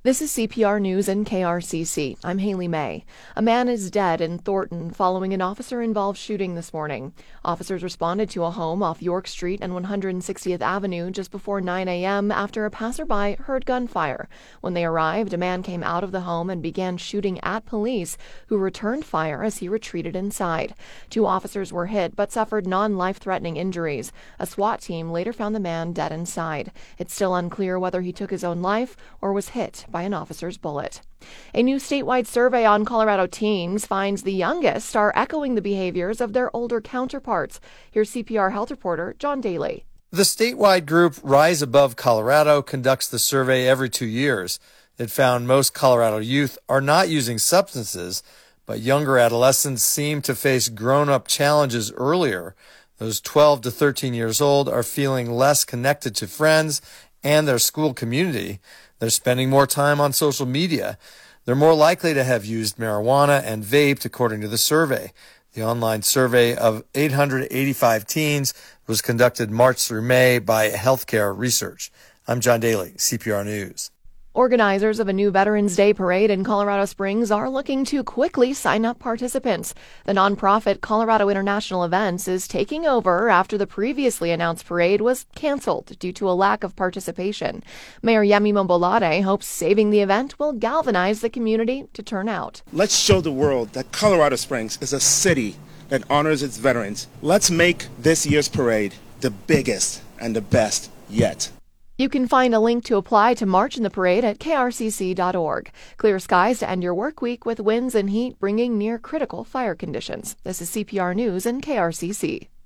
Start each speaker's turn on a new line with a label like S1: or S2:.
S1: This is CPR News and KRCC. I'm Haley May. A man is dead in Thornton following an officer-involved shooting this morning. Officers responded to a home off York Street and 160th Avenue just before 9 a.m. after a passerby heard gunfire. When they arrived, a man came out of the home and began shooting at police, who returned fire as he retreated inside. 2 officers were hit but suffered non-life-threatening injuries. A SWAT team later found the man dead inside. It's still unclear whether he took his own life or was hit by an officer's bullet. A new statewide survey on Colorado teens finds the youngest are echoing the behaviors of their older counterparts. Here's CPR health reporter John Daly.
S2: The statewide group Rise Above Colorado conducts the survey every 2 years. It found most Colorado youth are not using substances, but younger adolescents seem to face grown-up challenges earlier. Those 12 to 13 years old are feeling less connected to friends and their school community. They're spending more time on social media. They're more likely to have used marijuana and vaped, according to the survey. The online survey of 885 teens was conducted March through May by Healthcare Research. I'm John Daly, CPR News.
S1: Organizers of a new Veterans Day parade in Colorado Springs are looking to quickly sign up participants. The nonprofit Colorado International Events is taking over after the previously announced parade was canceled due to a lack of participation. Mayor Yemi Mombolade hopes saving the event will galvanize the community to turn out.
S3: Let's show the world that Colorado Springs is a city that honors its veterans. Let's make this year's parade the biggest and the best yet.
S1: You can find a link to apply to march in the parade at krcc.org. Clear skies to end your work week with winds and heat bringing near critical fire conditions. This is CPR News and KRCC.